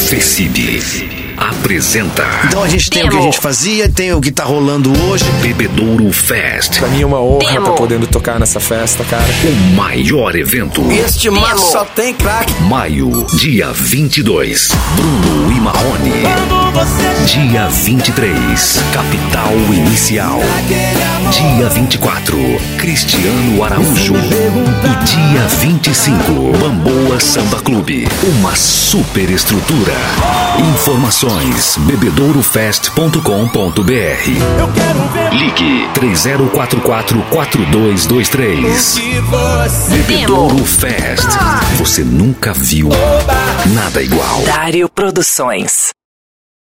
Cafecibe apresenta. Então a gente tem o que a gente fazia, tem o que tá rolando hoje. Bebedouro Fest. Pra mim é uma honra estar podendo tocar nessa festa, cara. O maior evento. Este maço só tem craque. Maio, dia 22. Bruno e Marrone. Dia 23. Capital Inicial. Dia 24. Cristiano Araújo. E dia 25. Bamboa Samba Clube. Uma super estrutura. Informações: bebedourofest.com.br. Ligue 3044-4223. Bebedouro Fest. Você nunca viu nada igual. Dário Produções.